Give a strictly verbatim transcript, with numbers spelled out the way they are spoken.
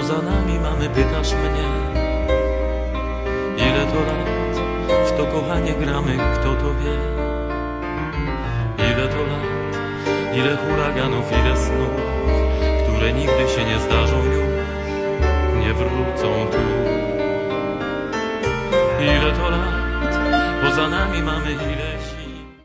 za nami mamy, pytasz mnie, ile to lat w to kochanie gramy, kto to wie? Ile to lat, ile huraganów, ile snów, które nigdy się nie zdarzą już, nie wrócą tu. Ile to lat, poza nami mamy ileś